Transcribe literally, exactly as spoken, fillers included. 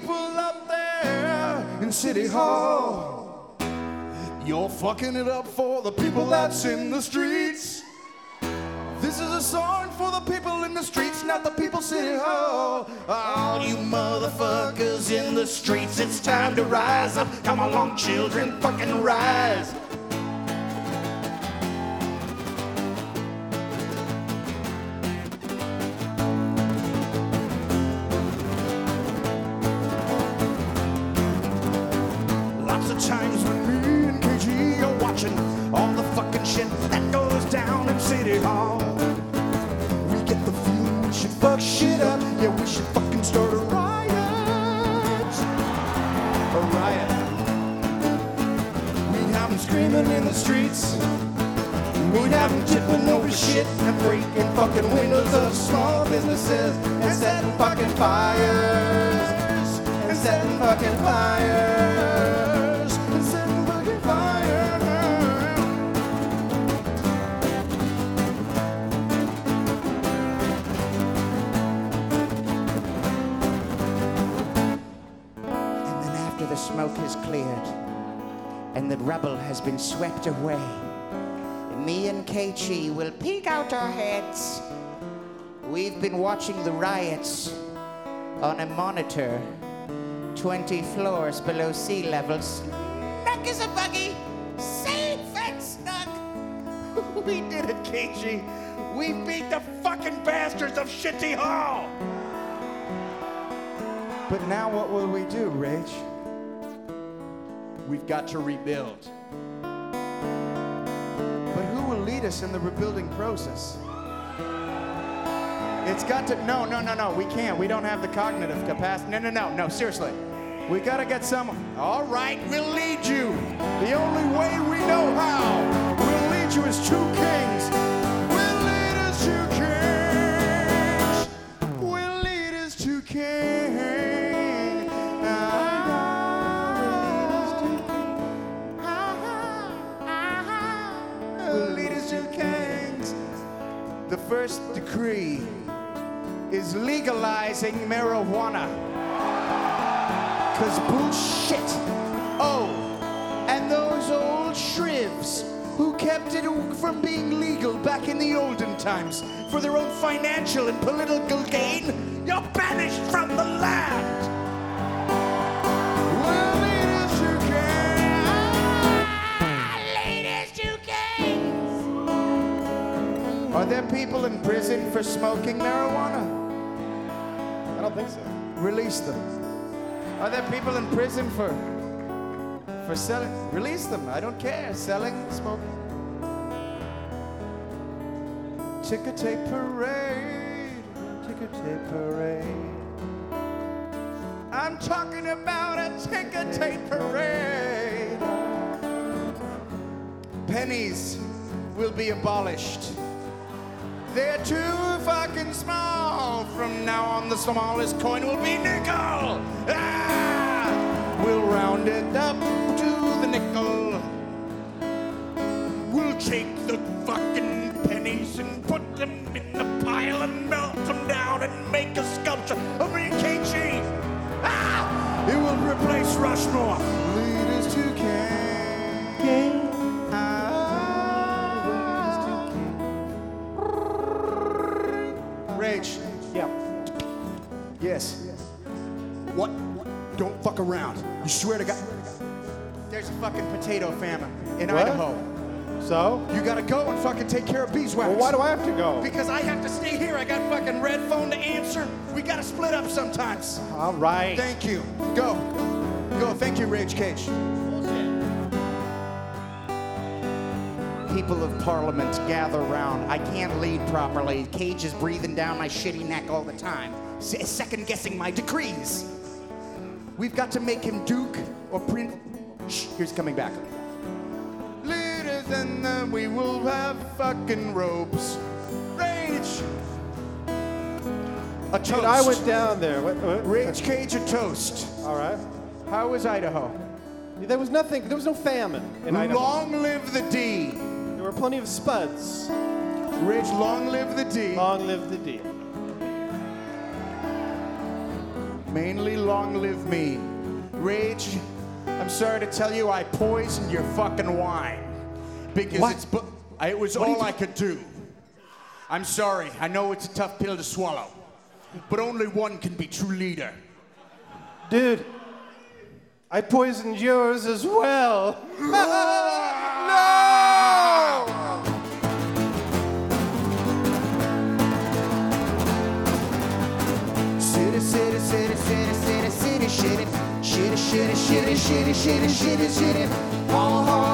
people up there in City Hall. You're fucking it up for the people that's in the streets. This is a song for the people in the streets, not the people City Hall. All you motherfuckers in the streets, it's time to rise up. Come along, children, fucking rise. Lots of times when me and K G are watching all the fucking shit that goes down in City Hall, we get the feeling we should fuck shit up. Yeah, we should fucking start a riot. A riot. We'd have them screaming in the streets. We'd have them tipping over shit and breaking fucking windows of small businesses and setting fucking fires. And setting fucking fires. And setting fucking fires. The smoke has cleared and the rubble has been swept away, me and K G will peek out our heads. We've been watching the riots on a monitor twenty floors below sea level. Snug as a buggy, safe and snug. We did it, K G. We beat the fucking bastards of Shitty Hall. But now what will we do, Rach? We've got to rebuild. But who will lead us in the rebuilding process? It's got to, no, no, no, no, we can't. We don't have the cognitive capacity. No, no, no, no, seriously. We gotta get someone. All right, we'll lead you. The only way we know how. We'll lead you as two kings. We'll lead as two kings. We'll lead as two kings. The first decree is legalizing marijuana. Cause bullshit. Oh, and those old shrivs who kept it from being legal back in the olden times for their own financial and political gain, you're banished from the land. Well, lead us to kings. Lead us to kings. Are there people in prison for smoking marijuana? I don't think so. Release them. Are there people in prison for for selling? Release them. I don't care. Selling, smoking. Ticker tape parade. Ticker tape parade. I'm talking about a ticker tape parade. Pennies will be abolished. They're too fucking small. From now on, the smallest coin will be nickel. Ah! We'll round it up to the nickel. We'll take the fucking pennies and put them in a pile and melt them down and make a sculpture of me and K G. Ah! It will replace Rushmore. Lead us to King. Rage. Yeah. Yes. What? Don't fuck around. You swear to God. There's a fucking potato famine in What? Idaho. So? You gotta go and fucking take care of beeswax. Well, why do I have to go? Because I have to stay here. I got fucking red phone to answer. We gotta split up sometimes. All right. Thank you. Go. Go. Thank you, Rage Cage. People of Parliament, gather round. I can't lead properly. Cage is breathing down my shitty neck all the time, S- second guessing my decrees. We've got to make him Duke or Prince. Shh, here's coming back. Leaders, and then we will have fucking robes. Rage. A toast. Dude, I went down there. What, what? Rage Cage, a toast. All right. How was Idaho? There was nothing. There was no famine in Idaho. Long live the D. There were plenty of spuds. Rage, long live the D. Long live the D. Mainly long live me. Rage, I'm sorry to tell you I poisoned your fucking wine. Because What? it's... Bu- I, it was What are all you I could do. I'm sorry. I know it's a tough pill to swallow. But only one can be true leader. Dude, I poisoned yours as well. No! City, city, city, city, city, city, shitty, shitty, shitty, shitty, shitty, shitty, shitty, shitty. Oh,